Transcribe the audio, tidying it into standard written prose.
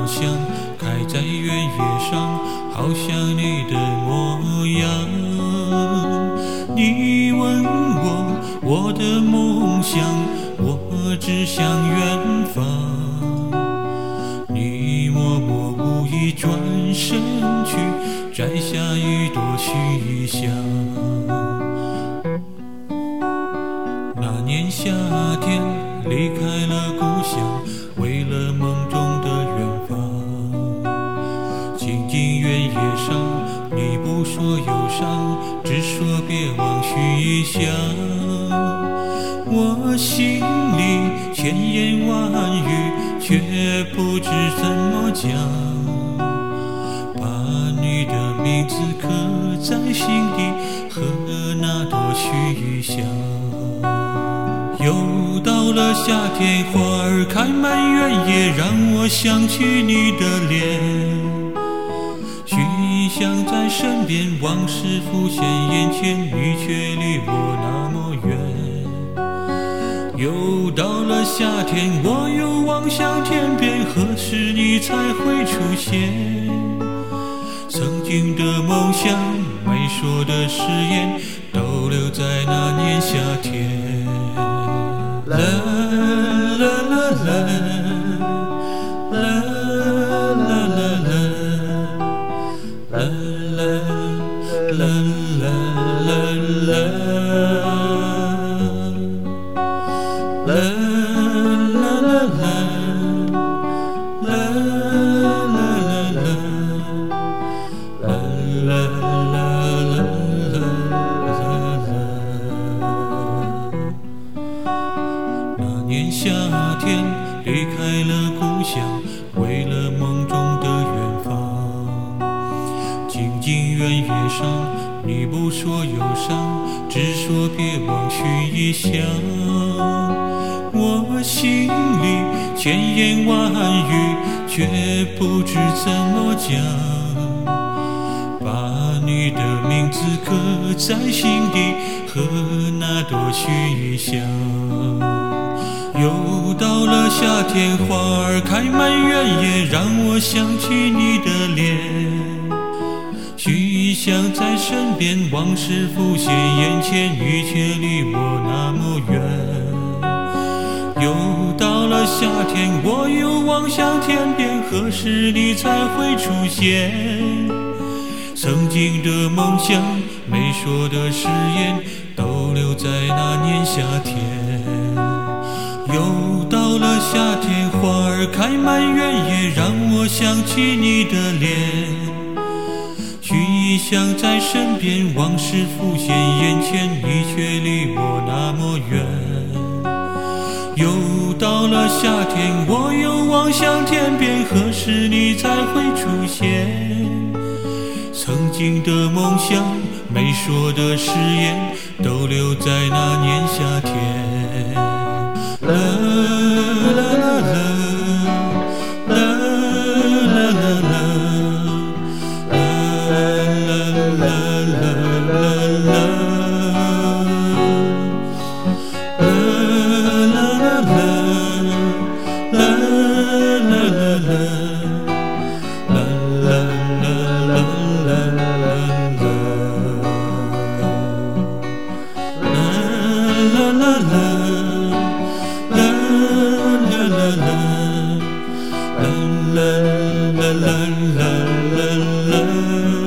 想开在原野上，好像你的模样。你问我的梦想，我只向远方。你默默无意转身去，摘下一朵虚香。那年夏天离开了故乡，为了梦中的远方。静静原野上，你不说忧伤，只说别忘许下。我心里千言万语，却不知怎么讲，把你的名字刻在心底，和那朵虚香。又到了夏天，花儿开满原野，让我想起你的脸。许想在身边，往事浮现眼前，你却离我那么远。又到了夏天，我又望向天边，何时你才会出现？曾经的梦想，没说的誓言，都留在那年夏天。啦啦啦啦，啦啦啦啦，啦啦啦啦啦啦。啦啦啦啦，啦啦啦啦，啦啦啦啦。那年夏天离开了故乡，为了梦中的远方。静静原野上，你不说忧伤，只说别忘许香。我心里千言万语，却不知怎么讲，把你的名字刻在心底，和那朵虚香。又到了夏天，花儿开满原野，让我想起你的脸。许想在身边，往事浮现眼前，你却离我那么远。又到了夏天，我又望向天边，何时你才会出现？曾经的梦想，没说的誓言，都留在那年夏天。又到了夏天，花儿开满原野，让我想起你的脸。许想在身边，往事浮现眼前，你却离我那么远。又到了夏天，我又望向天边，何时你才会出现？曾经的梦想，没说的誓言，都留在那年夏天。啦啦啦啦，啦啦啦啦，啦啦啦啦啦。啦啦啦啦啦啦。